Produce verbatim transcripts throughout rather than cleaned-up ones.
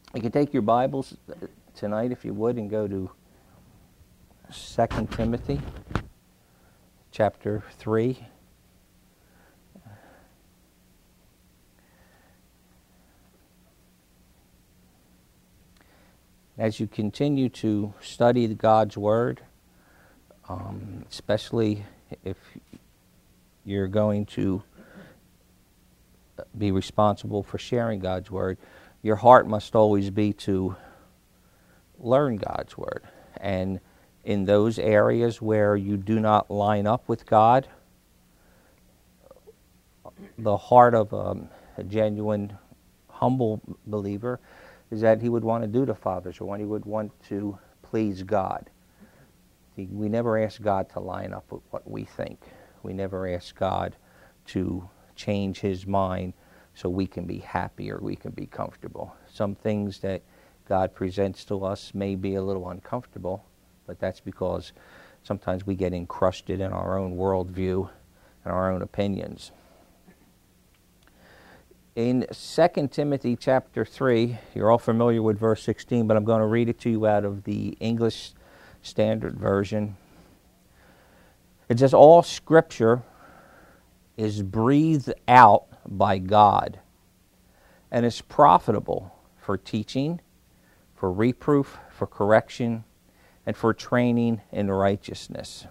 You can take your Bibles tonight, if you would, and go to Second Timothy chapter three. As you continue to study God's Word, um, especially if you're going to be responsible for sharing God's Word, your heart must always be to learn God's Word. And in those areas where you do not line up with God, the heart of um, a genuine, humble believer is that he would want to do the Father's will, and he would want to please God. See, we never ask God to line up with what we think. We never ask God to change His mind so we can be happy or we can be comfortable. Some things that God presents to us may be a little uncomfortable, but that's because sometimes we get encrusted in our own worldview and our own opinions. In Second Timothy chapter three, you're all familiar with verse sixteen, but I'm going to read it to you out of the English Standard Version. It says, "All Scripture is breathed out by God and is profitable for teaching, for reproof, for correction, and for training in righteousness."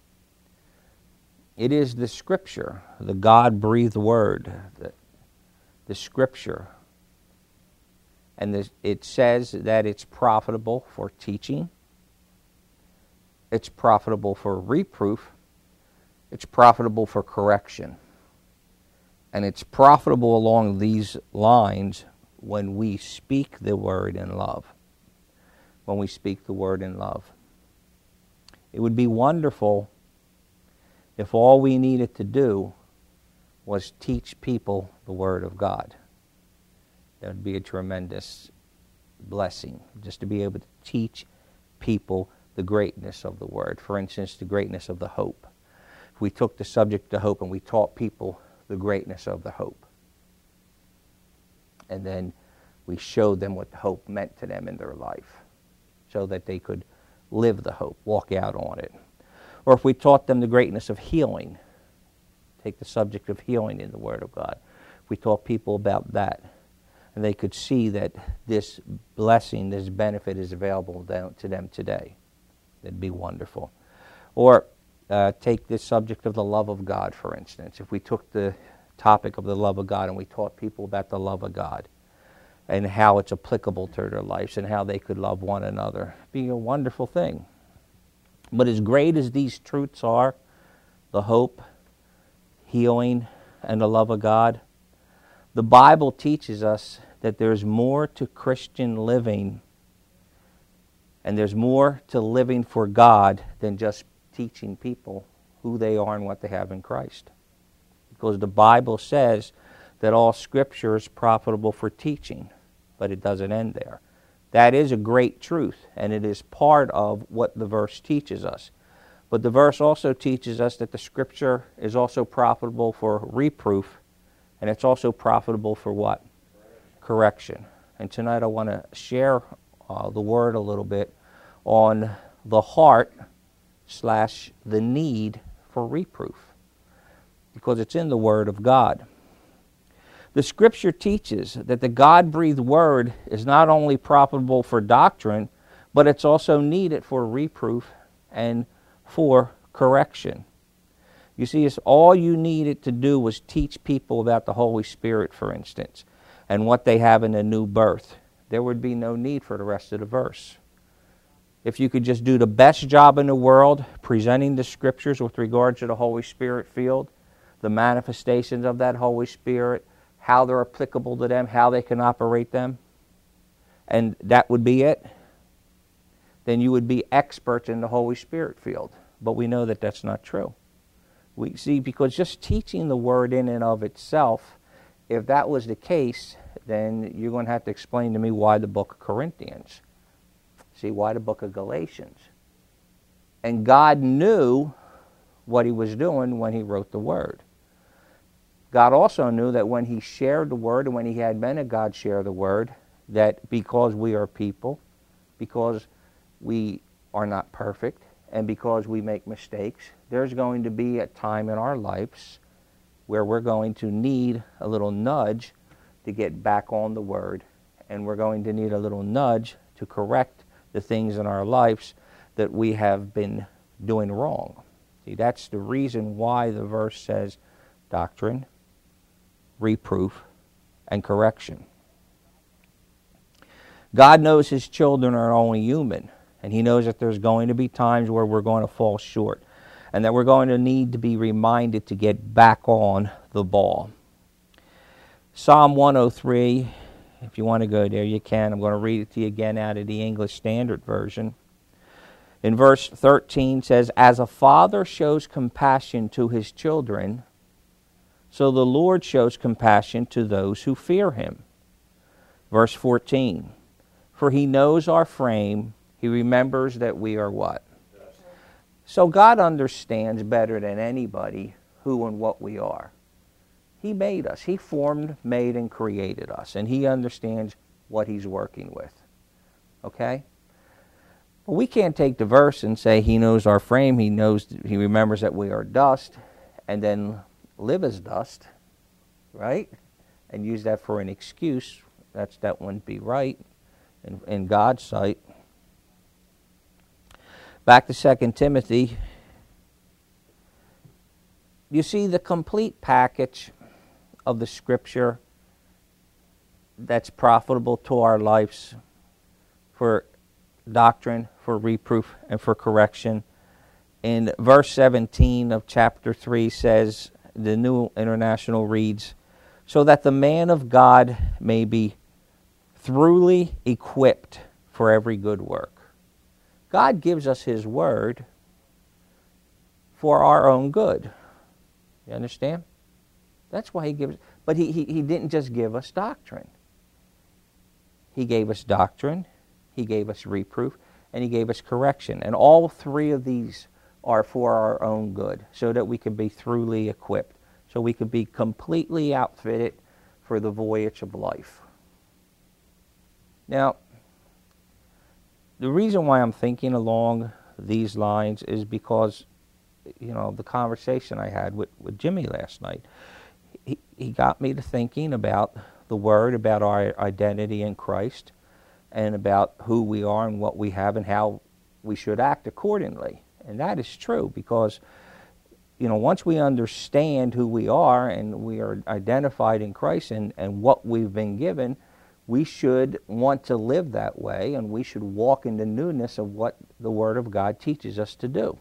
It is the Scripture, the God-breathed Word, the, the Scripture. And this, it says that it's profitable for teaching, it's profitable for reproof, it's profitable for correction. And it's profitable along these lines when we speak the Word in love. When we speak the Word in love. It would be wonderful if all we needed to do was teach people the Word of God. That would be a tremendous blessing, just to be able to teach people the greatness of the Word. For instance, the greatness of the hope. If we took the subject of hope and we taught people the greatness of the hope, and then we showed them what hope meant to them in their life, so that they could live the hope, walk out on it. Or if we taught them the greatness of healing, take the subject of healing in the Word of God. If we taught people about that, and they could see that this blessing, this benefit is available to them today, that'd be wonderful. Or uh, take this subject of the love of God, for instance. If we took the topic of the love of God and we taught people about the love of God, and how it's applicable to their lives and how they could love one another. Being a wonderful thing. But as great as these truths are, the hope, healing, and the love of God, the Bible teaches us that there's more to Christian living, and there's more to living for God than just teaching people who they are and what they have in Christ. Because the Bible says that all Scripture is profitable for teaching, but it doesn't end there. That is a great truth, and it is part of what the verse teaches us. But the verse also teaches us that the Scripture is also profitable for reproof, and it's also profitable for what? Correction. And tonight I want to share uh, the Word a little bit on the heart slash the need for reproof, because it's in the Word of God. The Scripture teaches that the God-breathed Word is not only profitable for doctrine, but it's also needed for reproof and for correction. You see, it's all you needed to do was teach people about the Holy Spirit, for instance, and what they have in a new birth. There would be no need for the rest of the verse. If you could just do the best job in the world presenting the Scriptures with regard to the Holy Spirit field, the manifestations of that Holy Spirit, how they're applicable to them, how they can operate them, and that would be it, then you would be experts in the Holy Spirit field. But we know that that's not true. We see, because just teaching the Word in and of itself, if that was the case, then you're going to have to explain to me why the book of Corinthians. See, why the book of Galatians. And God knew what He was doing when He wrote the Word. God also knew that when He shared the Word, and when He had men of God share the Word, that because we are people, because we are not perfect, and because we make mistakes, there's going to be a time in our lives where we're going to need a little nudge to get back on the Word, and we're going to need a little nudge to correct the things in our lives that we have been doing wrong. See, that's the reason why the verse says doctrine, reproof, and correction. God knows His children are only human, and He knows that there's going to be times where we're going to fall short, and that we're going to need to be reminded to get back on the ball. Psalm one oh three, if you want to go there, you can. I'm going to read it to you again out of the English Standard Version. In verse thirteen says, "As a father shows compassion to his children, so the Lord shows compassion to those who fear Him." Verse fourteen, "For He knows our frame, He remembers that we are" what? So God understands better than anybody who and what we are. He made us. He formed, made, and created us. And He understands what He's working with. Okay? But we can't take the verse and say He knows our frame, He knows, He remembers that we are dust, and then live as dust, right? And use that for an excuse. That's, that wouldn't be right in, in God's sight. Back to Second Timothy. You see, the complete package of the Scripture that's profitable to our lives for doctrine, for reproof, and for correction. In verse seventeen of chapter three says, the New International reads, "So that the man of God may be thoroughly equipped for every good work." God gives us His Word for our own good. You understand? That's why He gives, but he, he, he didn't just give us doctrine. He gave us doctrine, He gave us reproof, and He gave us correction. And all three of these are for our own good, so that we can be thoroughly equipped, so we can be completely outfitted for the voyage of life. Now, the reason why I'm thinking along these lines is because, you know, the conversation I had with, with Jimmy last night, he, he got me to thinking about the Word, about our identity in Christ, and about who we are and what we have and how we should act accordingly. And that is true because, you know, once we understand who we are and we are identified in Christ and, and what we've been given, we should want to live that way, and we should walk in the newness of what the Word of God teaches us to do.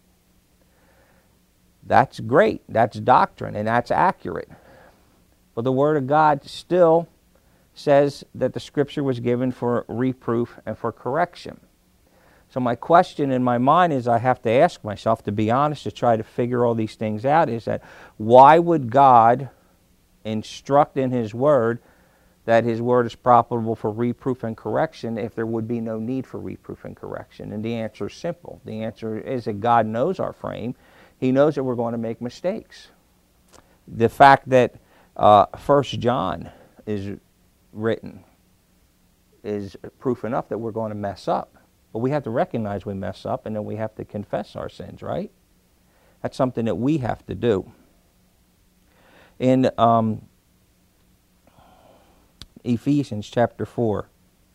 That's great. That's doctrine, and that's accurate. But the Word of God still says that the Scripture was given for reproof and for correction. So my question in my mind is, I have to ask myself, to be honest, to try to figure all these things out, is that why would God instruct in His Word that His Word is profitable for reproof and correction if there would be no need for reproof and correction? And the answer is simple. The answer is that God knows our frame. He knows that we're going to make mistakes. The fact that uh, First John is written is proof enough that we're going to mess up. But we have to recognize we mess up, and then we have to confess our sins, right? That's something that we have to do. In um, Ephesians chapter four,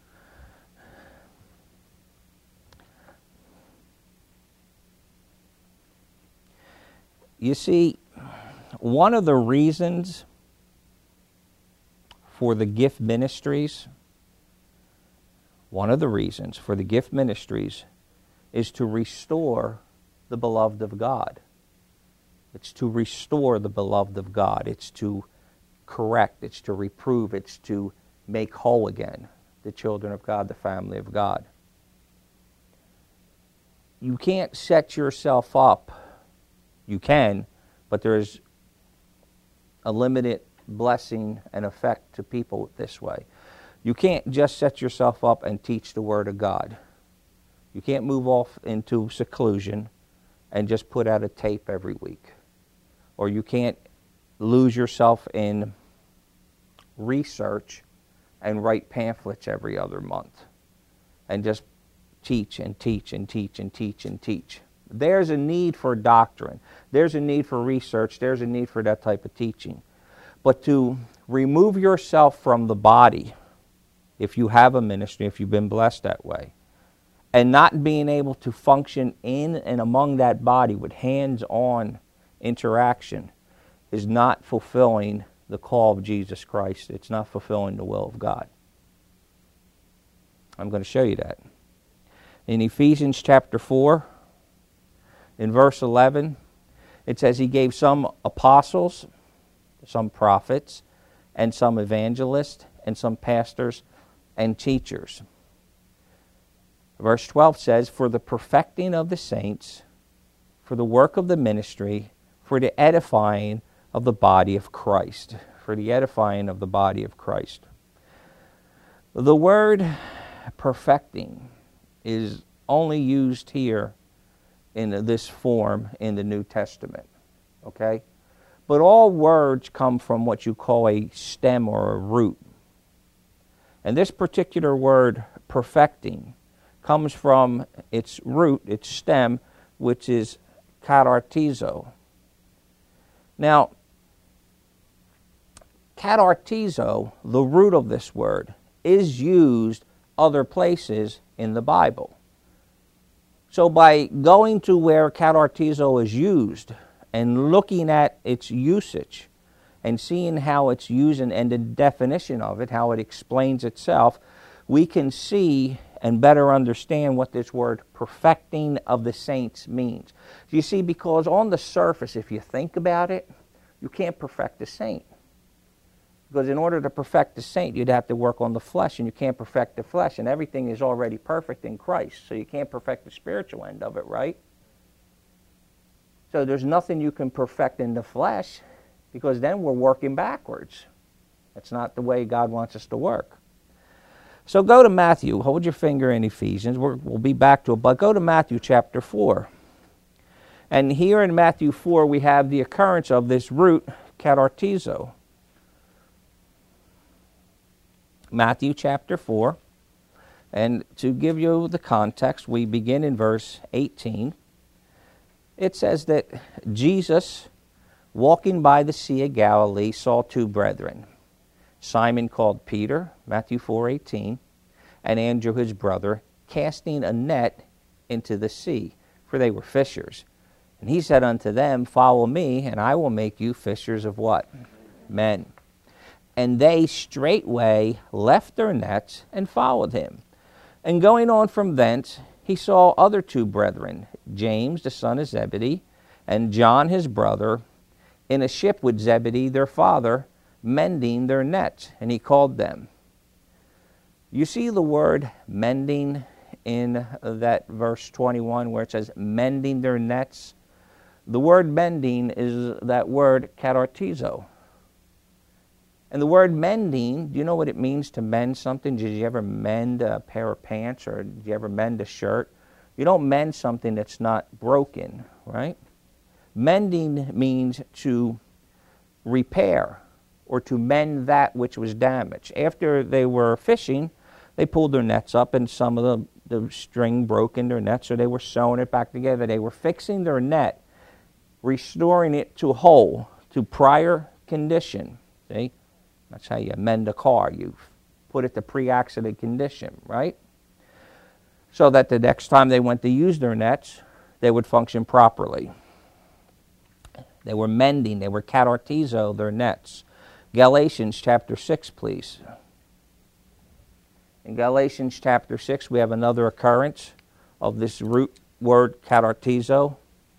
you see, one of the reasons for the gift ministries, one of the reasons for the gift ministries is to restore the beloved of God. It's to restore the beloved of God. It's to correct. It's to reprove. It's to make whole again the children of God, the family of God. You can't set yourself up. You can, but there's a limited blessing and effect to people this way. You can't just set yourself up and teach the Word of God. You can't move off into seclusion and just put out a tape every week. Or you can't lose yourself in research and write pamphlets every other month and just teach and teach and teach and teach and teach. There's a need for doctrine. There's a need for research. There's a need for that type of teaching. But to remove yourself from the body, if you have a ministry, if you've been blessed that way, and not being able to function in and among that body with hands-on interaction is not fulfilling the call of Jesus Christ. It's not fulfilling the will of God. I'm going to show you that. In Ephesians chapter four, in verse eleven, it says he gave some apostles, some prophets, and some evangelists, and some pastors and teachers. Verse twelve says, for the perfecting of the saints, for the work of the ministry, for the edifying of the body of Christ. For the edifying of the body of Christ. The word perfecting is only used here in this form in the New Testament. Okay? But all words come from what you call a stem or a root. And this particular word, perfecting, comes from its root, its stem, which is katartizo. Now, katartizo, the root of this word, is used other places in the Bible. So by going to where katartizo is used and looking at its usage and seeing how it's used and the definition of it, how it explains itself, we can see and better understand what this word perfecting of the saints means. You see, because on the surface, if you think about it, you can't perfect a saint. Because in order to perfect the saint, you'd have to work on the flesh, and you can't perfect the flesh, and everything is already perfect in Christ, so you can't perfect the spiritual end of it, right? So there's nothing you can perfect in the flesh, because then we're working backwards. That's not the way God wants us to work. So go to Matthew. Hold your finger in Ephesians. We're, we'll be back to it, but go to Matthew chapter four. And here in Matthew four, we have the occurrence of this root, katartizo. Matthew chapter four. And to give you the context, we begin in verse eighteen. It says that Jesus, walking by the Sea of Galilee, saw two brethren, Simon called Peter, Matthew four eighteen, and Andrew his brother, casting a net into the sea, for they were fishers. And he said unto them, follow me, and I will make you fishers of what? Men. And they straightway left their nets and followed him. And going on from thence, he saw other two brethren, James the son of Zebedee, and John his brother, in a ship with Zebedee their father, mending their nets, and he called them. You see the word mending in that verse twenty-one where it says mending their nets? The word mending is that word katartizo. And the word mending, do you know what it means to mend something? Did you ever mend a pair of pants, or did you ever mend a shirt? You don't mend something that's not broken, right? Mending means to repair or to mend that which was damaged. After they were fishing, they pulled their nets up and some of the, the string broke in their net, so they were sewing it back together. They were fixing their net, restoring it to whole, to prior condition. See? That's how you mend a car. You put it to pre-accident condition, right? So that the next time they went to use their nets, they would function properly. They were mending, they were katartizo their nets. Galatians chapter six, please. In Galatians chapter six, we have another occurrence of this root word katartizo.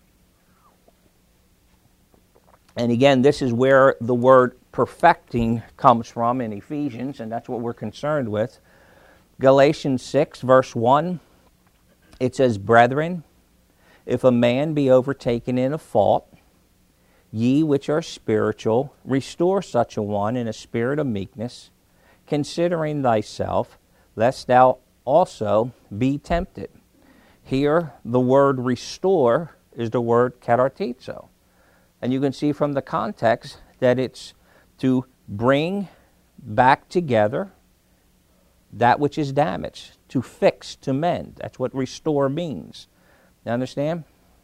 And again, this is where the word perfecting comes from in Ephesians, and that's what we're concerned with. Galatians six, verse one, it says, brethren, if a man be overtaken in a fault, ye which are spiritual, restore such a one in a spirit of meekness, considering thyself, lest thou also be tempted. Here, the word restore is the word katartizo. And you can see from the context that it's to bring back together that which is damaged, to fix, to mend. That's what restore means. You understand?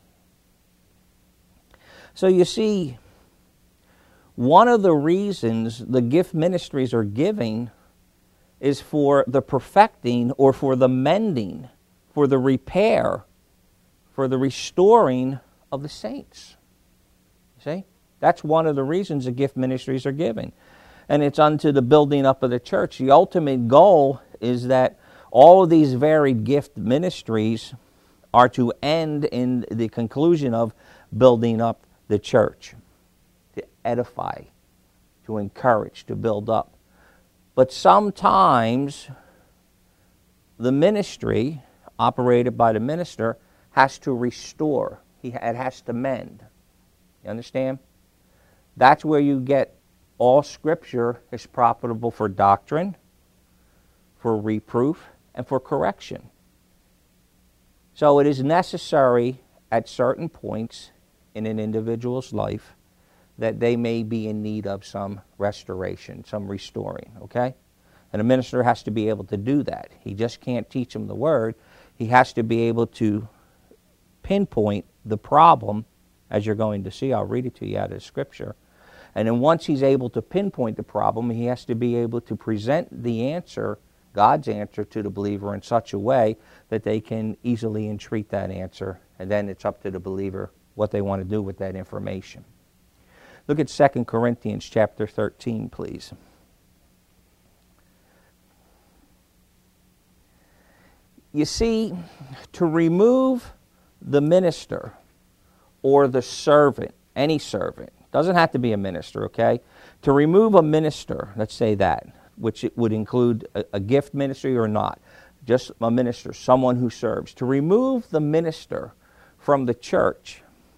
So you see, one of the reasons the gift ministries are giving is for the perfecting or for the mending, for the repair, for the restoring of the saints. You see? That's one of the reasons the gift ministries are giving. And it's unto the building up of the church. The ultimate goal is that all of these varied gift ministries are to end in the conclusion of building up the church, to edify, to encourage, to build up. But sometimes the ministry, operated by the minister, has to restore. He, it has to mend. You understand? That's where you get all Scripture is profitable for doctrine, for reproof, and for correction. So it is necessary at certain points in an individual's life that they may be in need of some restoration, some restoring, okay? And a minister has to be able to do that. He just can't teach them the Word. He has to be able to pinpoint the problem, as you're going to see. I'll read it to you out of Scripture. And then once he's able to pinpoint the problem, he has to be able to present the answer, God's answer, to the believer in such a way that they can easily entreat that answer. And then it's up to the believer what they want to do with that information. Look at Second Corinthians chapter thirteen, please. You see, to remove the minister or the servant, any servant, doesn't have to be a minister, okay? To remove a minister, let's say that, which it would include a, a gift ministry or not, just a minister, someone who serves. To remove the minister from the church,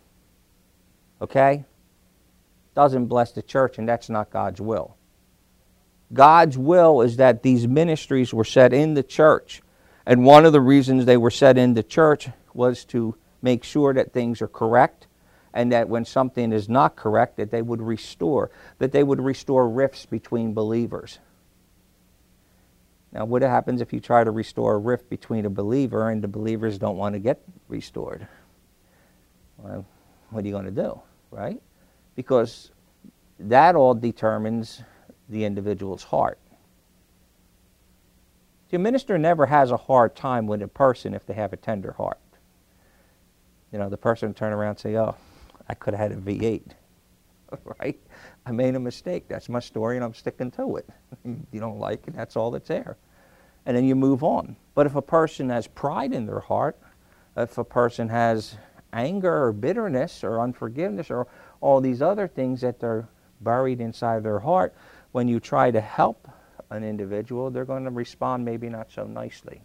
okay, doesn't bless the church, and that's not God's will. God's will is that these ministries were set in the church, and one of the reasons they were set in the church was to make sure that things are correct, and that when something is not correct, that they would restore, that they would restore rifts between believers. Now, what happens if you try to restore a rift between a believer and the believers don't want to get restored? Well, what are you going to do, right? Because that all determines the individual's heart. See, a minister never has a hard time with a person if they have a tender heart. You know, the person turn around and say, oh, I could have had a V eight, right? I made a mistake. That's my story, and I'm sticking to it. You don't like it, that's all that's there. And then you move on. But if a person has pride in their heart, if a person has anger or bitterness or unforgiveness or all these other things that are buried inside their heart, when you try to help an individual, they're going to respond maybe not so nicely.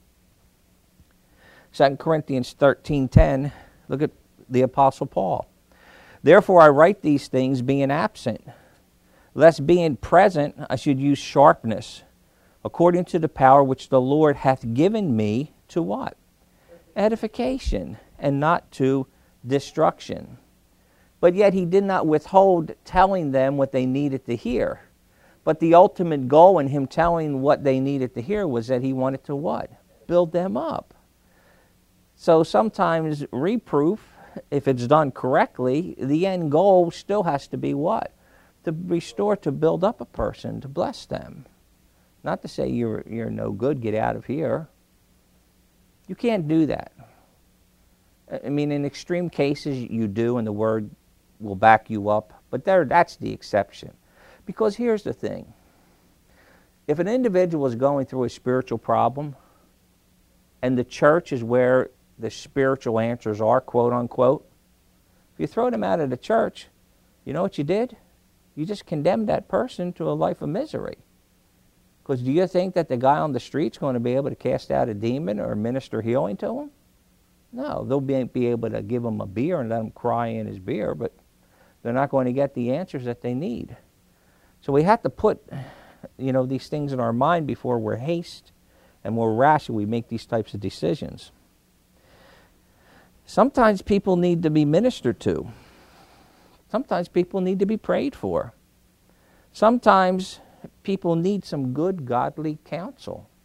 Second Corinthians thirteen ten, look at the Apostle Paul. Therefore I write these things being absent, lest being present I should use sharpness, according to the power which the Lord hath given me to what? Edification, and not to destruction. But yet he did not withhold telling them what they needed to hear. But the ultimate goal in him telling what they needed to hear was that he wanted to what? Build them up. So sometimes reproof, if it's done correctly, the end goal still has to be what? To restore, to build up a person, to bless them. Not to say you're, you're no good, get out of here. You can't do that. I mean, in extreme cases you do, and the Word will back you up, but there, that's the exception. Because here's the thing. If an individual is going through a spiritual problem, and the church is where the spiritual answers are, quote unquote, if you throw them out of the church, you know what you did? You just condemned that person to a life of misery. Because do you think that the guy on the street's going to be able to cast out a demon or minister healing to him? No, they'll be, be able to give him a beer and let him cry in his beer, but they're not going to get the answers that they need. So we have to put, you know, these things in our mind before we're hasty and we're rash and we make these types of decisions. Sometimes people need to be ministered to. Sometimes people need to be prayed for. Sometimes people need some good godly counsel.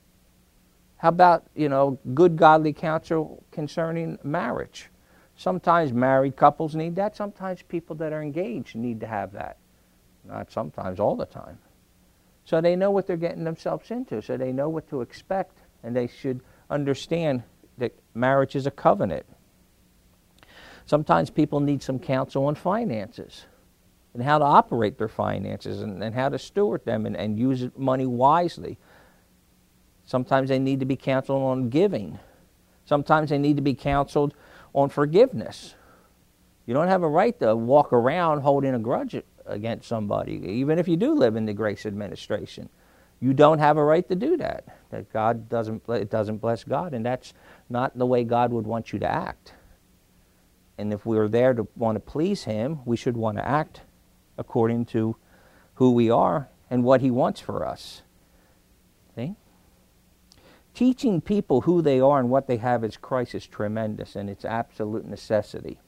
How about, you know, good godly counsel concerning marriage? Sometimes married couples need that. Sometimes people that are engaged need to have that. Not sometimes, all the time. So they know what they're getting themselves into. So they know what to expect. And they should understand that marriage is a covenant. Sometimes people need some counsel on finances and how to operate their finances and, and how to steward them and, and use money wisely. Sometimes they need to be counseled on giving. Sometimes they need to be counseled on forgiveness. You don't have a right to walk around holding a grudge against somebody, even if you do live in the grace administration. You don't have a right to do that. That God doesn't, it doesn't bless God, and that's not the way God would want you to act. And if we're there to want to please Him, we should want to act according to who we are and what He wants for us. See? Teaching people who they are and what they have as Christ is tremendous, and it's absolute necessity.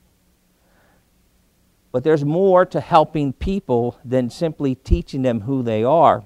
But there's more to helping people than simply teaching them who they are.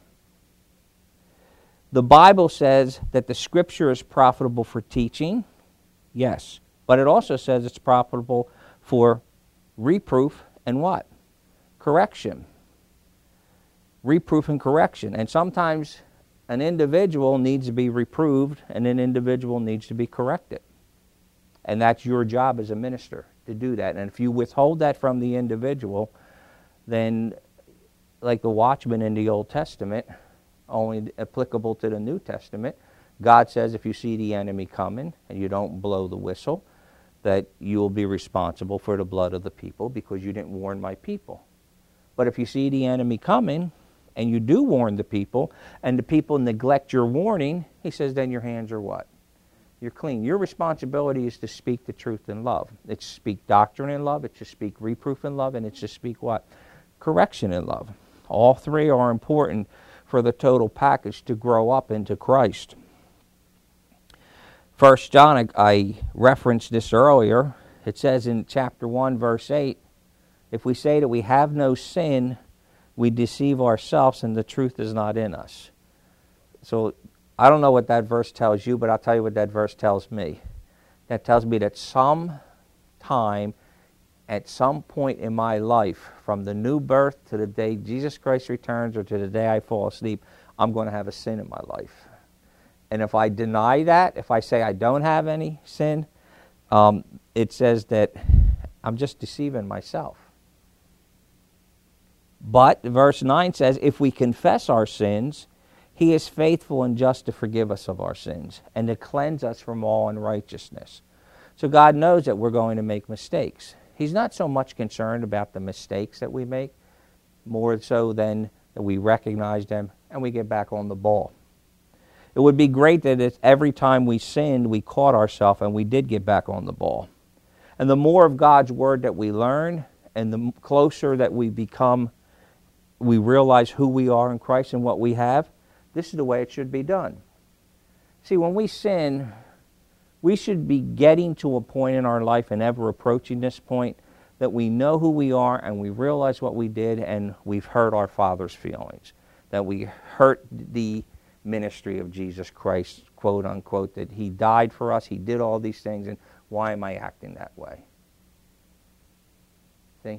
The Bible says that the Scripture is profitable for teaching, yes, but it also says it's profitable for reproof and what? Correction. Reproof and correction. And sometimes an individual needs to be reproved and an individual needs to be corrected. And that's your job as a minister, to do that. And if you withhold that from the individual, then like the watchman in the Old Testament, only applicable to the New Testament, God says if you see the enemy coming and you don't blow the whistle, that you will be responsible for the blood of the people because you didn't warn my people. But if you see the enemy coming and you do warn the people and the people neglect your warning, he says then your hands are what? You're clean. Your responsibility is to speak the truth in love. It's to speak doctrine in love, it's to speak reproof in love, and it's to speak what? Correction in love. All three are important for the total package to grow up into Christ. First John, I, I referenced this earlier. It says in chapter one, verse eight, if we say that we have no sin, we deceive ourselves and the truth is not in us. So I don't know what that verse tells you, but I'll tell you what that verse tells me. That tells me that some time, at some point in my life, from the new birth to the day Jesus Christ returns or to the day I fall asleep, I'm going to have a sin in my life. And if I deny that, if I say I don't have any sin, um, it says that I'm just deceiving myself. But verse nine says, if we confess our sins, He is faithful and just to forgive us of our sins and to cleanse us from all unrighteousness. So God knows that we're going to make mistakes. He's not so much concerned about the mistakes that we make, more so than that we recognize them and we get back on the ball. It would be great that if every time we sinned, we caught ourselves and we did get back on the ball. And the more of God's Word that we learn and the closer that we become, we realize who we are in Christ and what we have, this is the way it should be done. See, when we sin, we should be getting to a point in our life and ever approaching this point that we know who we are and we realize what we did and we've hurt our Father's feelings, that we hurt the ministry of Jesus Christ, quote unquote, that He died for us, He did all these things, and why am I acting that way? See?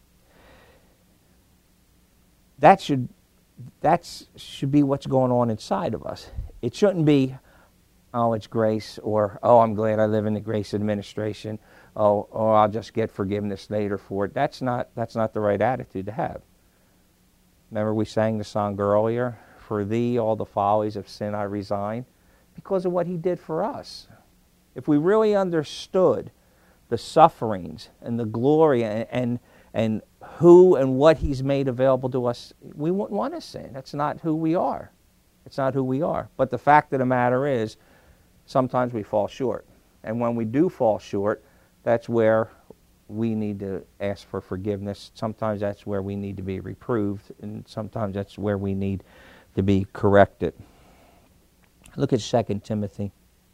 That should That should be what's going on inside of us. It shouldn't be, oh, it's grace, or, oh, I'm glad I live in the grace administration, oh, or I'll just get forgiveness later for it. That's not, that's not the right attitude to have. Remember we sang the song earlier, for Thee all the follies of sin I resign, because of what He did for us. If we really understood the sufferings and the glory and, and and who and what He's made available to us, we wouldn't want to sin. That's not who we are. It's not who we are. But the fact of the matter is, sometimes we fall short. And when we do fall short, that's where we need to ask for forgiveness. Sometimes that's where we need to be reproved, and sometimes that's where we need to be corrected. Look at Second Timothy.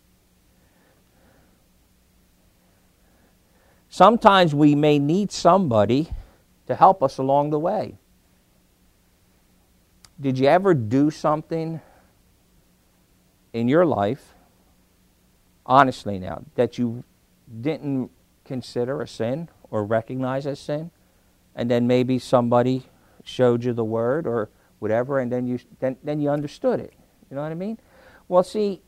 Sometimes we may need somebody to help us along the way. Did you ever do something in your life honestly now, that you didn't consider a sin or recognize as sin, and then maybe somebody showed you the word or whatever, and then you then, then you understood it. You know what I mean? Well, see,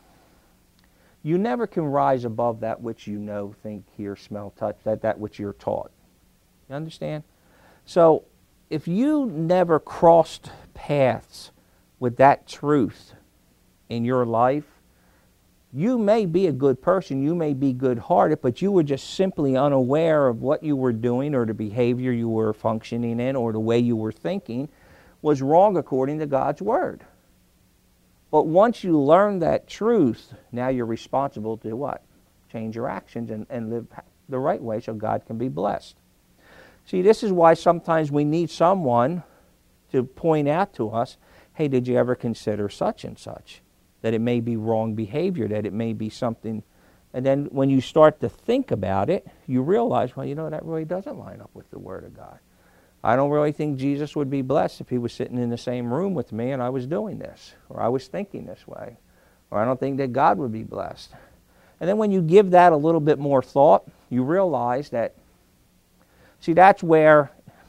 you never can rise above that which you know, think, hear, smell, touch, that, that which you're taught. You understand? So if you never crossed paths with that truth in your life, you may be a good person, you may be good-hearted, but you were just simply unaware of what you were doing or the behavior you were functioning in or the way you were thinking was wrong according to God's Word. But once you learn that truth, now you're responsible to what? Change your actions and, and live the right way so God can be blessed. See, this is why sometimes we need someone to point out to us, hey, did you ever consider such and such? That it may be wrong behavior, that it may be something. And then when you start to think about it, you realize, well, you know, that really doesn't line up with the Word of God. I don't really think Jesus would be blessed if he was sitting in the same room with me and I was doing this, or I was thinking this way. Or I don't think that God would be blessed. And then when you give that a little bit more thought, you realize that, see, that's where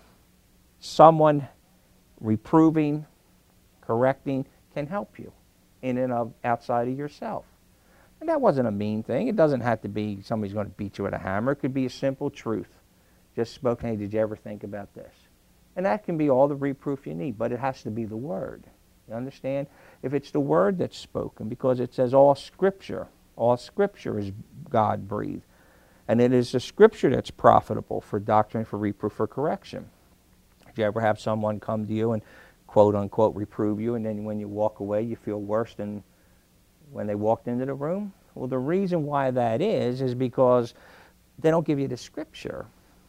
someone reproving, correcting can help you in and of outside of yourself. And that wasn't a mean thing. It doesn't have to be somebody's going to beat you with a hammer. It could be a simple truth. Just spoken, hey, did you ever think about this? And that can be all the reproof you need, but it has to be the Word. You understand? If it's the Word that's spoken, because it says all Scripture, all Scripture is God-breathed. And it is the Scripture that's profitable for doctrine, for reproof, for correction. Did you ever have someone come to you and quote-unquote reprove you, and then when you walk away you feel worse than when they walked into the room? Well, the reason why that is, is because they don't give you the Scripture.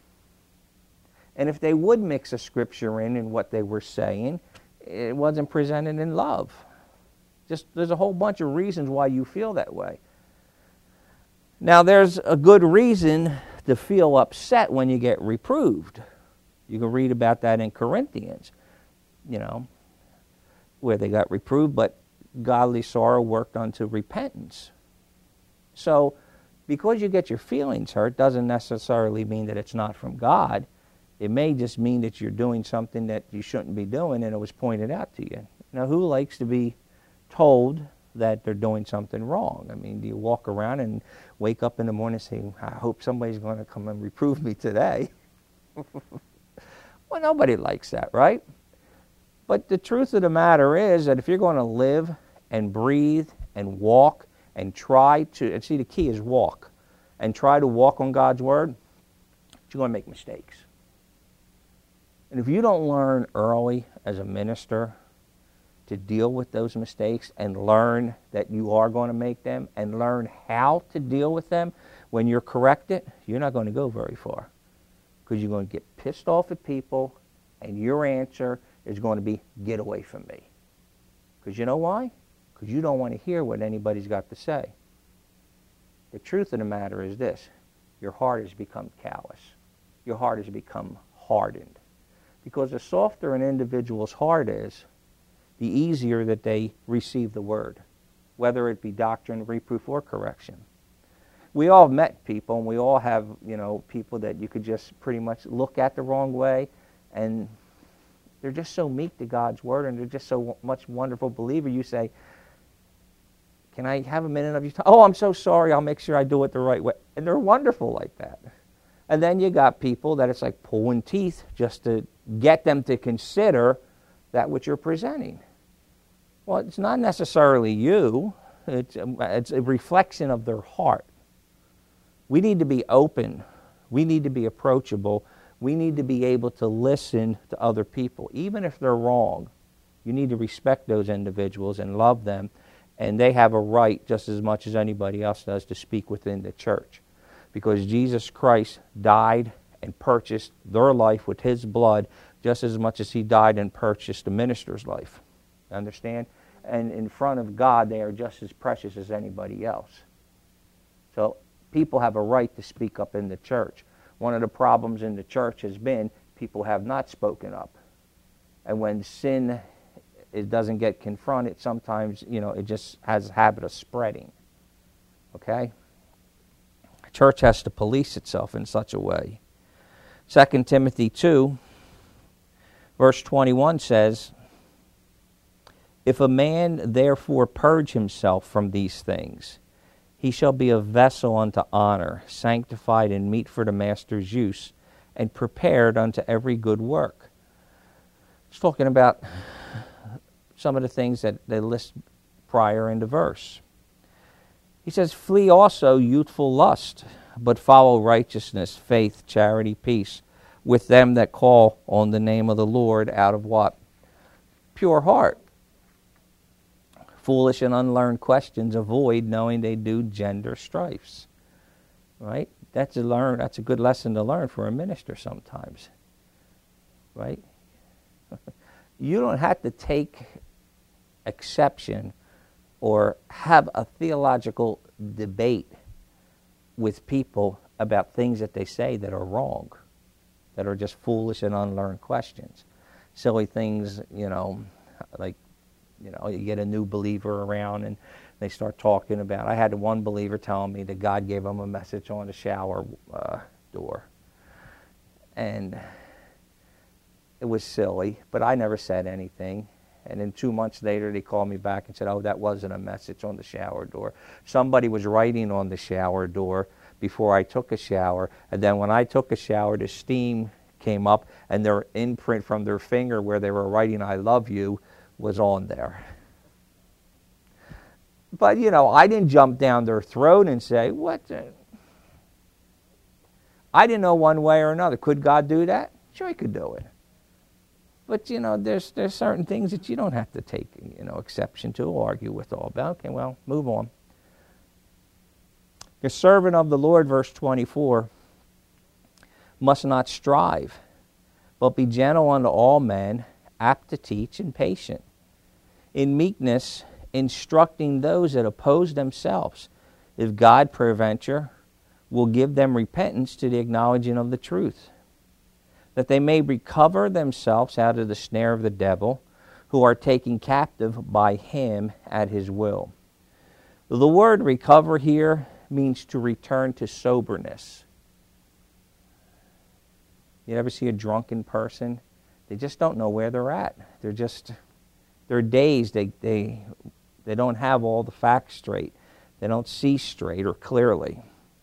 And if they would mix a Scripture in in what they were saying, it wasn't presented in love. Just there's a whole bunch of reasons why you feel that way. Now, there's a good reason to feel upset when you get reproved. You can read about that in Corinthians, you know, where they got reproved, but godly sorrow worked unto repentance. So, because you get your feelings hurt doesn't necessarily mean that it's not from God. It may just mean that you're doing something that you shouldn't be doing and it was pointed out to you. Now, who likes to be told that they're doing something wrong? I mean, do you walk around and wake up in the morning saying, I hope somebody's going to come and reprove me today? Well, nobody likes that, right? But the truth of the matter is that if you're going to live and breathe and walk and try to, and see, the key is walk, and try to walk on God's Word, you're going to make mistakes. And if you don't learn early as a minister to deal with those mistakes and learn that you are going to make them and learn how to deal with them when you're corrected, you're not going to go very far. Because you're going to get pissed off at people and your answer is going to be, get away from me. Because you know why? Because you don't want to hear what anybody's got to say. The truth of the matter is this: your heart has become callous. Your heart has become hardened. Because the softer an individual's heart is, the easier that they receive the Word, whether it be doctrine, reproof, or correction. We all have met people, and we all have, you know, people that you could just pretty much look at the wrong way, and they're just so meek to God's Word, and they're just so much wonderful believer. You say, can I have a minute of your time? Oh, I'm so sorry. I'll make sure I do it the right way. And they're wonderful like that. And then you got people that it's like pulling teeth just to get them to consider that which you're presenting. Well, it's not necessarily you. It's, it's a reflection of their heart. We need to be open. We need to be approachable. We need to be able to listen to other people. Even if they're wrong, you need to respect those individuals and love them, and they have a right just as much as anybody else does to speak within the church. Because Jesus Christ died and purchased their life with His blood just as much as He died and purchased the minister's life. Understand? And in front of God, they are just as precious as anybody else. So people have a right to speak up in the church. One of the problems in the church has been people have not spoken up. And when sin it doesn't get confronted, sometimes, you know, it just has a habit of spreading. Okay? The church has to police itself in such a way. Second Timothy two, verse twenty-one says, if a man therefore purge himself from these things, he shall be a vessel unto honor, sanctified and meet for the master's use, and prepared unto every good work. It's talking about some of the things that they list prior in the verse. He says, flee also youthful lust, but follow righteousness, faith, charity, peace, with them that call on the name of the Lord out of what? Pure heart. Foolish and unlearned questions avoid, knowing they do gender strifes. Right? That's a learn. That's a good lesson to learn for a minister sometimes. Right? You don't have to take exception or have a theological debate with people about things that they say that are wrong, that are just foolish and unlearned questions. Silly things, you know, like, you know, you get a new believer around and they start talking about, I had one believer telling me that God gave him a message on the shower uh, door. And it was silly, but I never said anything. And then two months later, they called me back and said, oh, that wasn't a message on the shower door. Somebody was writing on the shower door before I took a shower. And then when I took a shower, the steam came up, and their imprint from their finger where they were writing, I love you, was on there. But, you know, I didn't jump down their throat and say, what the? I didn't know one way or another. Could God do that? Sure, he could do it. But, you know, there's there's certain things that you don't have to take, you know, exception to or argue with all about. Okay, well, move on. The servant of the Lord, verse twenty-four, must not strive, but be gentle unto all men, apt to teach and patient, in meekness instructing those that oppose themselves, if God peradventure will give them repentance to the acknowledging of the truth, that they may recover themselves out of the snare of the devil, who are taken captive by him at his will. The word recover here means to return to soberness. You ever see a drunken person? They just don't know where they're at. They're just, they're dazed. They, they, they don't have all the facts straight. They don't see straight or clearly.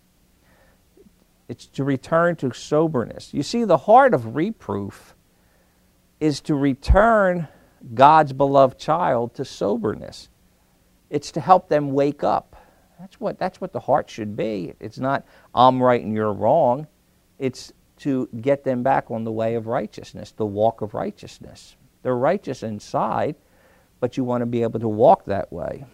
It's to return to soberness. You see, the heart of reproof is to return God's beloved child to soberness. It's to help them wake up. That's what, that's what the heart should be. It's not, I'm right and you're wrong. It's to get them back on the way of righteousness, the walk of righteousness. They're righteous inside, but you want to be able to walk that way.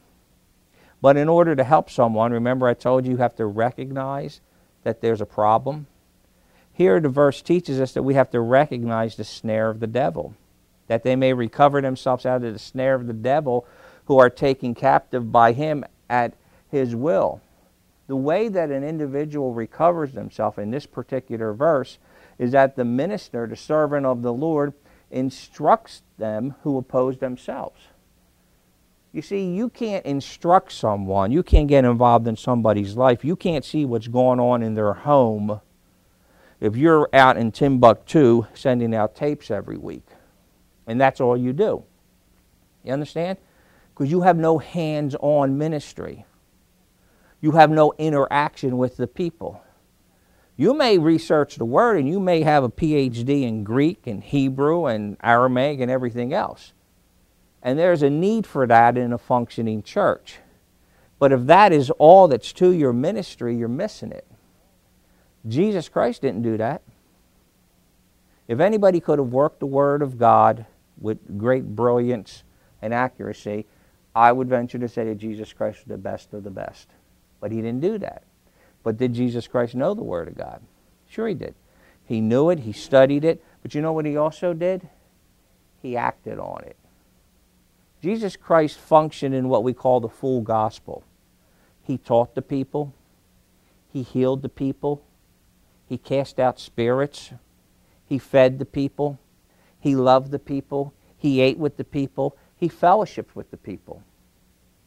But in order to help someone, remember I told you you have to recognize that there's a problem. Here the verse teaches us that we have to recognize the snare of the devil, that they may recover themselves out of the snare of the devil, who are taken captive by him at his will. The way that an individual recovers themselves in this particular verse is that the minister, the servant of the Lord, instructs them who oppose themselves. You see, you can't instruct someone. You can't get involved in somebody's life. You can't see what's going on in their home if you're out in Timbuktu sending out tapes every week. And that's all you do. You understand? Because you have no hands-on ministry. You have no interaction with the people. You may research the Word and you may have a P H D in Greek and Hebrew and Aramaic and everything else. And there's a need for that in a functioning church. But if that is all that's to your ministry, you're missing it. Jesus Christ didn't do that. If anybody could have worked the Word of God with great brilliance and accuracy, I would venture to say that Jesus Christ was the best of the best. But he didn't do that. But did Jesus Christ know the Word of God? Sure he did. He knew it, he studied it, but you know what he also did? He acted on it. Jesus Christ functioned in what we call the full gospel. He taught the people, he healed the people, he cast out spirits, he fed the people, he loved the people, he ate with the people, he fellowshiped with the people.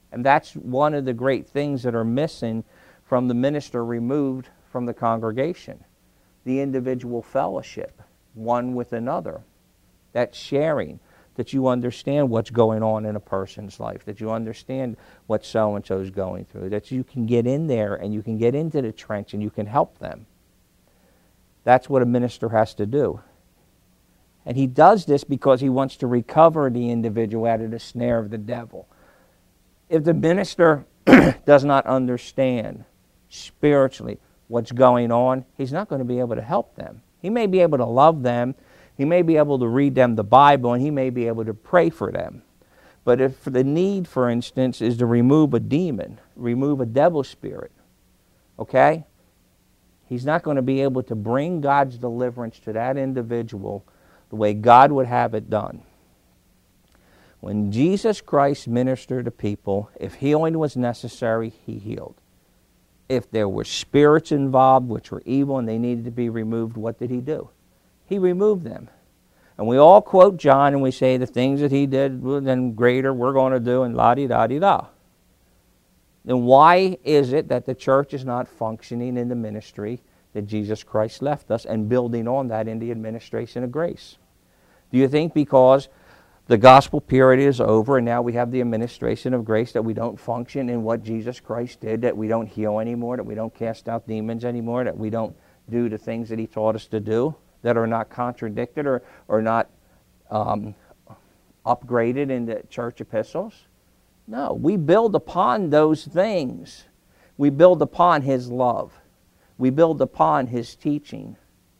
And that's one of the great things that are missing from the minister removed from the congregation. The individual fellowship, one with another. That sharing, that you understand what's going on in a person's life, that you understand what so-and-so is going through, that you can get in there and you can get into the trench and you can help them. That's what a minister has to do. And he does this because he wants to recover the individual out of the snare of the devil. If the minister does not understand spiritually what's going on, he's not going to be able to help them. He may be able to love them, he may be able to read them the Bible, and he may be able to pray for them. But if the need, for instance, is to remove a demon, remove a devil spirit, okay, he's not going to be able to bring God's deliverance to that individual the way God would have it done. When Jesus Christ ministered to people, if healing was necessary, he healed. If there were spirits involved which were evil and they needed to be removed, what did he do? He removed them. And we all quote John and we say the things that he did, well, then greater we're going to do, and la-di-da-di-da. Then why is it that the church is not functioning in the ministry that Jesus Christ left us and building on that in the administration of grace? Do you think because the gospel period is over and now we have the administration of grace that we don't function in what Jesus Christ did, that we don't heal anymore, that we don't cast out demons anymore, that we don't do the things that he taught us to do, that are not contradicted or, or not um, upgraded in the church epistles? No, we build upon those things. We build upon his love. We build upon his teaching.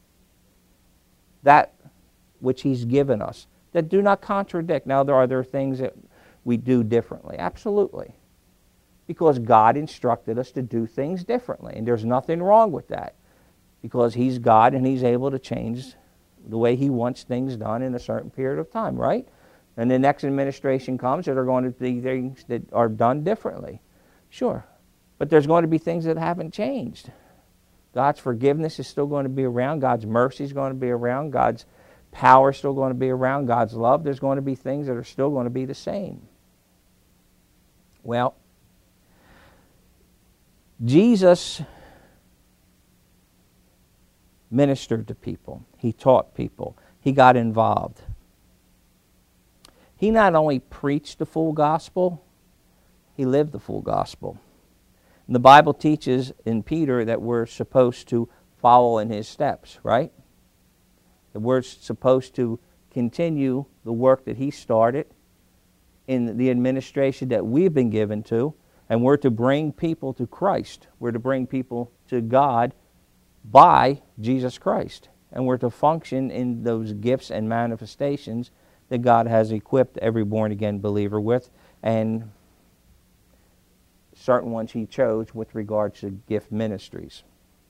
That which he's given us, that do not contradict. Now, there are there things that we do differently. Absolutely. Because God instructed us to do things differently. And there's nothing wrong with that. Because he's God and he's able to change the way he wants things done in a certain period of time, right? And the next administration comes that are going to be things that are done differently. Sure. But there's going to be things that haven't changed. God's forgiveness is still going to be around. God's mercy is going to be around. God's power is still going to be around. God's love, there's going to be things that are still going to be the same. Well, Jesus ministered to people. He taught people. He got involved. He not only preached the full gospel, he lived the full gospel. And the Bible teaches in Peter that we're supposed to follow in his steps, right? That we're supposed to continue the work that he started in the administration that we've been given to, and we're to bring people to Christ. We're to bring people to God by Jesus Christ. And we're to function in those gifts and manifestations that God has equipped every born-again believer with, and certain ones he chose with regards to gift ministries.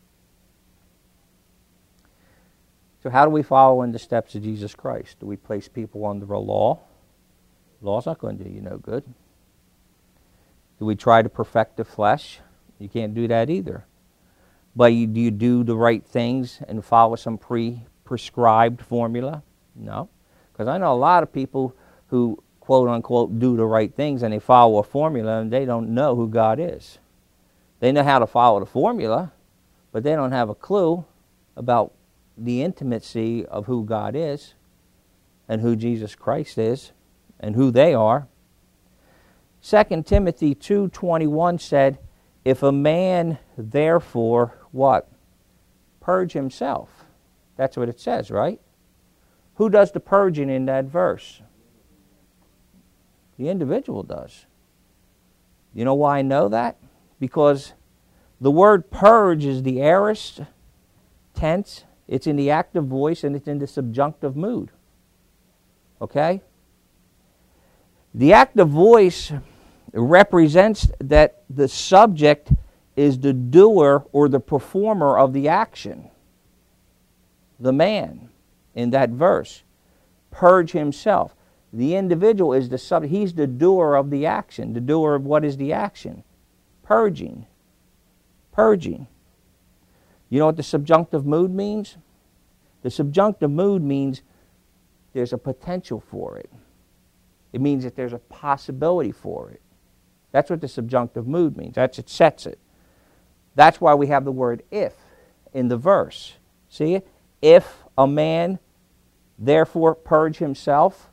So how do we follow in the steps of Jesus Christ? Do we place people under the law? The law's not going to do you no good. Do we try to perfect the flesh? You can't do that either. But you, do you do the right things and follow some pre-prescribed formula? No. Because I know a lot of people who, quote-unquote, do the right things and they follow a formula and they don't know who God is. They know how to follow the formula, but they don't have a clue about the intimacy of who God is and who Jesus Christ is and who they are. Second Timothy two twenty-one said, if a man therefore, what? Purge himself. That's what it says, right? Who does the purging in that verse? The individual does. You know why I know that? Because the word purge is the aorist tense. It's in the active voice and it's in the subjunctive mood. Okay? The active voice represents that the subject is the doer or the performer of the action. The man in that verse. Purge himself. The individual is the subject. He's the doer of the action. The doer of what is the action? Purging. Purging. You know what the subjunctive mood means? The subjunctive mood means there's a potential for it. It means that there's a possibility for it. That's what the subjunctive mood means. That's it sets it. That's why we have the word if in the verse. See it? If a man therefore purge himself.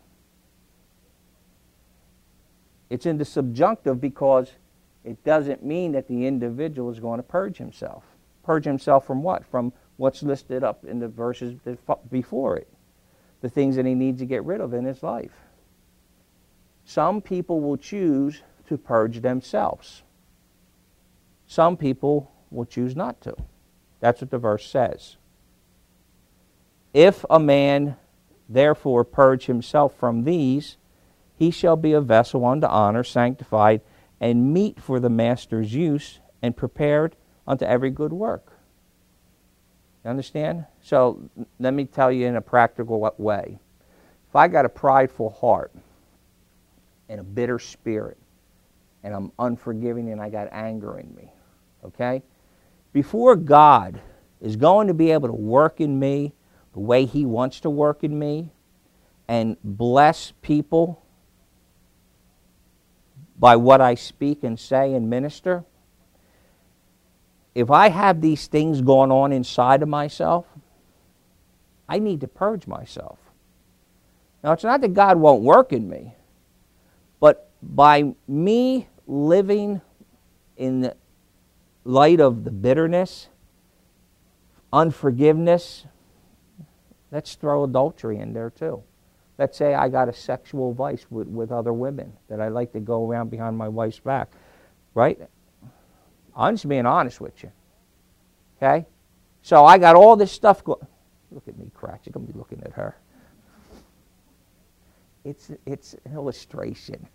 It's in the subjunctive because it doesn't mean that the individual is going to purge himself. Purge himself from what? From what's listed up in the verses before it. The things that he needs to get rid of in his life. Some people will choose to purge themselves. Some people will choose not to. That's what the verse says. If a man therefore purge himself from these, he shall be a vessel unto honor, sanctified, and meet for the master's use, and prepared unto every good work. You understand? So let me tell you in a practical way. If I got a prideful heart and a bitter spirit, and I'm unforgiving and I got anger in me, okay? Before God is going to be able to work in me the way He wants to work in me and bless people by what I speak and say and minister, if I have these things going on inside of myself, I need to purge myself. Now, it's not that God won't work in me, but by me living in the light of the bitterness, unforgiveness, let's throw adultery in there too. Let's say I got a sexual vice with, with other women, that I like to go around behind my wife's back, right? I'm just being honest with you, okay? So I got all this stuff going. Look at me, Cratch. You're going to be looking at her. It's, it's an illustration.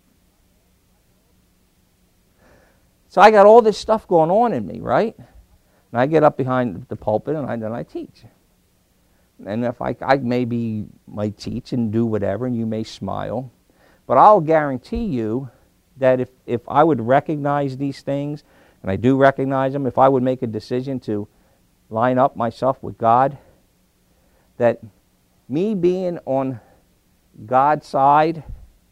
So I got all this stuff going on in me, right? And I get up behind the pulpit and I, then I teach. And if I, I maybe might teach and do whatever, and you may smile, but I'll guarantee you that if, if I would recognize these things, and I do recognize them, if I would make a decision to line up myself with God, that me being on God's side,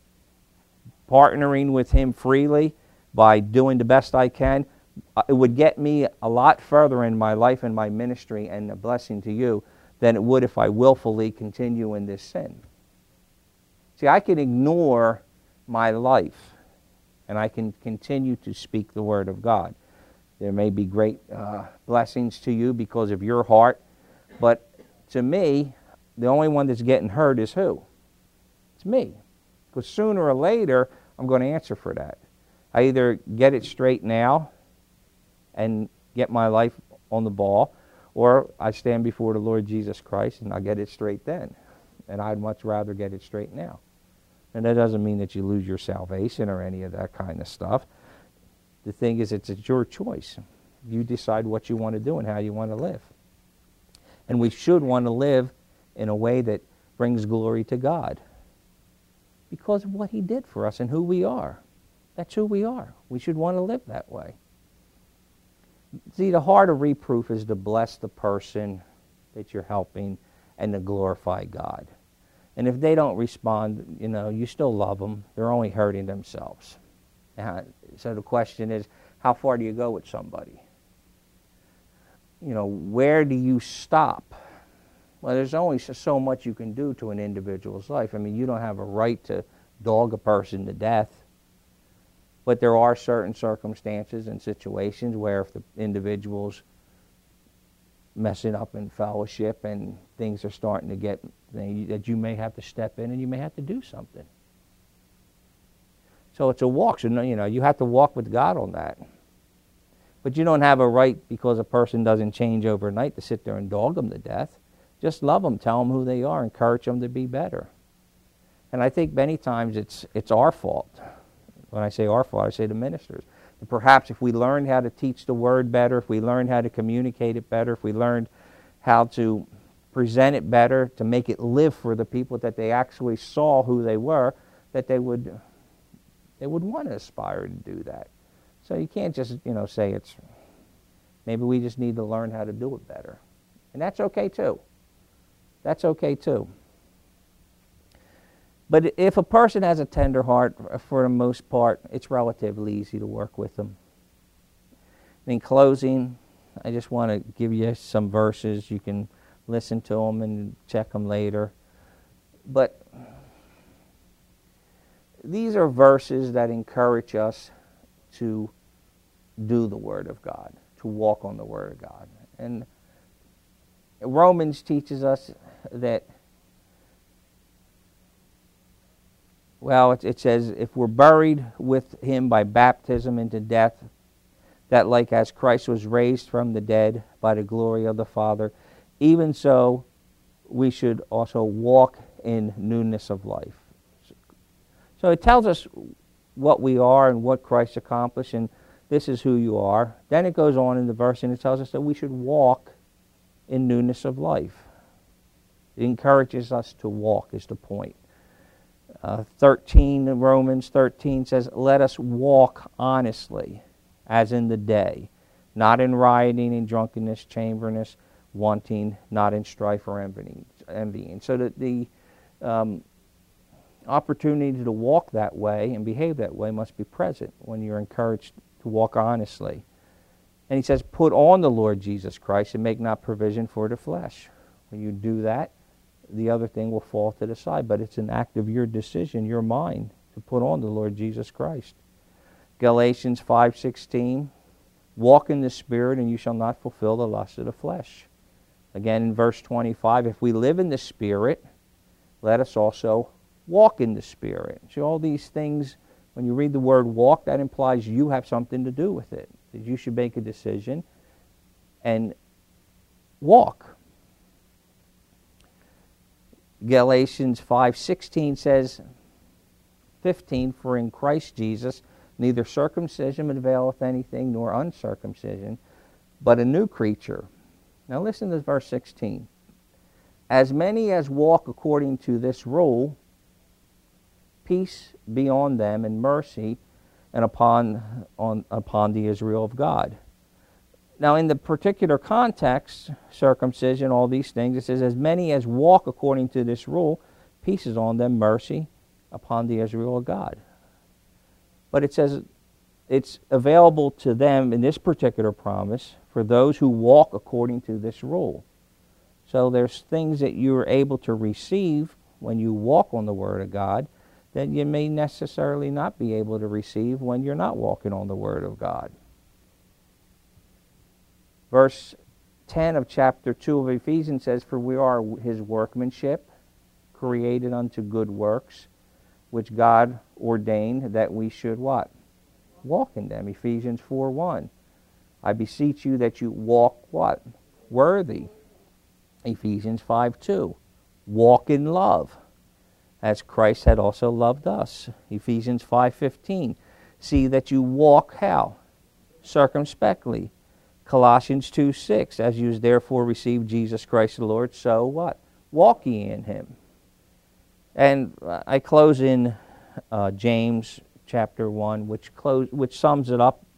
partnering with Him freely by doing the best I can, it would get me a lot further in my life and my ministry and a blessing to you than it would if I willfully continue in this sin. See, I can ignore my life and I can continue to speak the Word of God. There may be great uh, blessings to you because of your heart, but to me, the only one that's getting hurt is who? It's me. Because sooner or later, I'm going to answer for that. I either get it straight now and get my life on the ball, or I stand before the Lord Jesus Christ and I'll get it straight then. And I'd much rather get it straight now. And that doesn't mean that you lose your salvation or any of that kind of stuff. The thing is, it's, it's your choice. You decide what you want to do and how you want to live. And we should want to live in a way that brings glory to God because of what He did for us and who we are. That's who we are. We should want to live that way. See, the heart of reproof is to bless the person that you're helping and to glorify God. And if they don't respond, you know, you still love them. They're only hurting themselves. Uh, so the question is, how far do you go with somebody? You know, where do you stop? Well, there's only so much you can do to an individual's life. I mean, you don't have a right to dog a person to death. But there are certain circumstances and situations where if the individual's messing up in fellowship and things are starting to get, that you may have to step in and you may have to do something. So it's a walk. So, you know, you have to walk with God on that. But you don't have a right, because a person doesn't change overnight, to sit there and dog them to death. Just love them, tell them who they are, encourage them to be better. And I think many times it's it's our fault. When I say our fault, I say the ministers. And perhaps if we learned how to teach the Word better, if we learned how to communicate it better, if we learned how to present it better, to make it live for the people, that they actually saw who they were, that they would they would want to aspire to do that. So you can't just, you know, say it's, maybe we just need to learn how to do it better. And that's okay too. That's okay too. But if a person has a tender heart, for the most part, it's relatively easy to work with them. In closing, I just want to give you some verses. You can listen to them and check them later. But these are verses that encourage us to do the Word of God, to walk on the Word of God. And Romans teaches us that, well, it, it says, if we're buried with Him by baptism into death, that like as Christ was raised from the dead by the glory of the Father, even so we should also walk in newness of life. So it tells us what we are and what Christ accomplished, and this is who you are. Then it goes on in the verse and it tells us that we should walk in newness of life. It encourages us to walk, is the point. Uh, thirteen, Romans thirteen says, let us walk honestly, as in the day, not in rioting and drunkenness, chamberness, wanting, not in strife or envying. envying. So that the um, opportunity to walk that way and behave that way must be present when you're encouraged to walk honestly. And he says, put on the Lord Jesus Christ and make not provision for the flesh. When you do that, the other thing will fall to the side. But it's an act of your decision, your mind, to put on the Lord Jesus Christ. Galatians five sixteen, walk in the Spirit and you shall not fulfill the lust of the flesh. Again in verse twenty-five, if we live in the Spirit, let us also walk in the Spirit. So all these things, when you read the word walk, that implies you have something to do with it. That you should make a decision and walk. Galatians five sixteen says, fifteen, for in Christ Jesus neither circumcision availeth anything nor uncircumcision, but a new creature. Now listen to verse sixteen. As many as walk according to this rule, peace be on them and mercy and upon, on, upon the Israel of God. Now in the particular context, circumcision, all these things, it says, as many as walk according to this rule, peace is on them, mercy upon the Israel of God. But it says it's available to them in this particular promise for those who walk according to this rule. So there's things that you're able to receive when you walk on the Word of God that you may necessarily not be able to receive when you're not walking on the Word of God. Verse ten of chapter two of Ephesians says, for we are His workmanship, created unto good works, which God ordained that we should what? Walk in them. Ephesians four one. I beseech you that you walk what? Worthy. Ephesians five two. Walk in love, as Christ had also loved us. Ephesians five fifteen. See that you walk how? Circumspectly. Colossians two six. As you therefore receive Jesus Christ the Lord, so what? Walk ye in Him. And I close in uh, James chapter one, which close, which sums it up.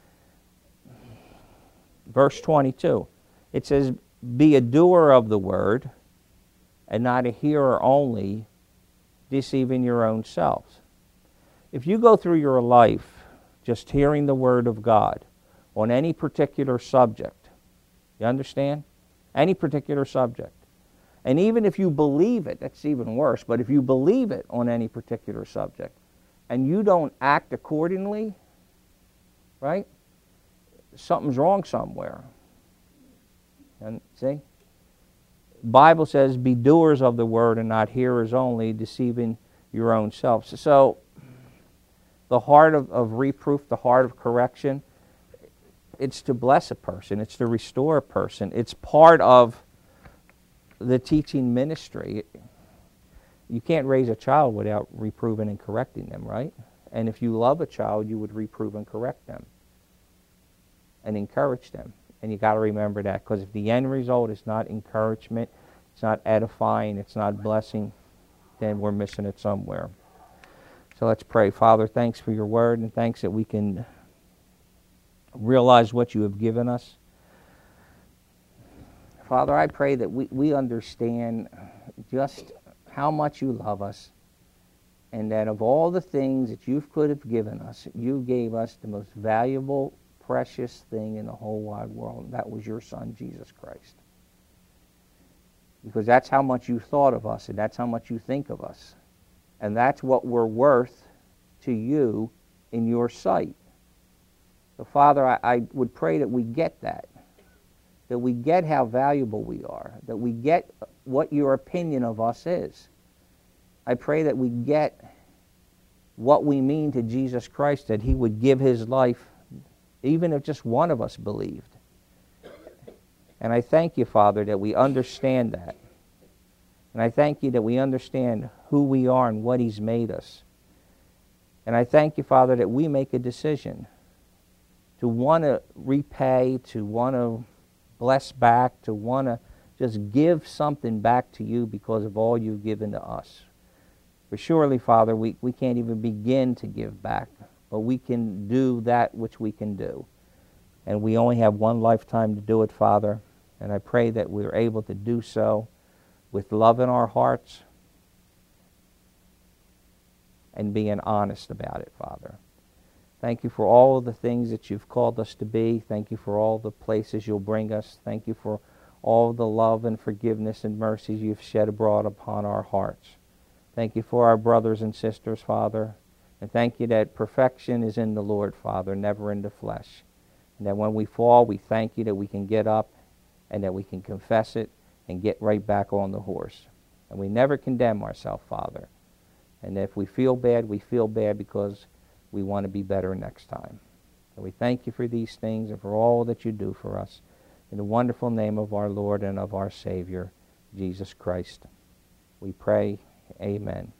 Verse twenty-two. It says, be a doer of the word, and not a hearer only, deceiving your own selves. If you go through your life just hearing the Word of God on any particular subject, you understand? Any particular subject. And even if you believe it, that's even worse, but if you believe it on any particular subject, and you don't act accordingly, right? Something's wrong somewhere. And see? Bible says, be doers of the word and not hearers only, deceiving your own selves. So, the heart of, of reproof, the heart of correction, it's to bless a person. It's to restore a person. It's part of the teaching ministry. You can't raise a child without reproving and correcting them, right? And if you love a child, you would reprove and correct them and encourage them. And you got to remember that, because if the end result is not encouragement, it's not edifying, it's not blessing, then we're missing it somewhere. So let's pray. Father, thanks for your word, and thanks that we can realize what you have given us. Father, I pray that we, we understand just how much you love us, and that of all the things that you could have given us, you gave us the most valuable, precious thing in the whole wide world, and that was your Son, Jesus Christ. Because that's how much you thought of us, and that's how much you think of us. And that's what we're worth to you in your sight. So, Father, I, I would pray that we get that, that we get how valuable we are, that we get what your opinion of us is. I pray that we get what we mean to Jesus Christ, that he would give his life, even if just one of us believed. And I thank you, Father, that we understand that. And I thank you that we understand who we are and what he's made us. And I thank you, Father, that we make a decision to want to repay, to want to bless back, to want to just give something back to you because of all you've given to us. For surely, Father, we, we can't even begin to give back, but we can do that which we can do. And we only have one lifetime to do it, Father. And I pray that we're able to do so with love in our hearts and being honest about it, Father. Thank you for all of the things that you've called us to be. Thank you for all the places you'll bring us. Thank you for all the love and forgiveness and mercies you've shed abroad upon our hearts. Thank you for our brothers and sisters, Father. And thank you that perfection is in the Lord, Father, never in the flesh. And that when we fall, we thank you that we can get up and that we can confess it and get right back on the horse. And we never condemn ourselves, Father. And if we feel bad, we feel bad because we want to be better next time. So we thank you for these things and for all that you do for us. In the wonderful name of our Lord and of our Savior, Jesus Christ, we pray. Amen.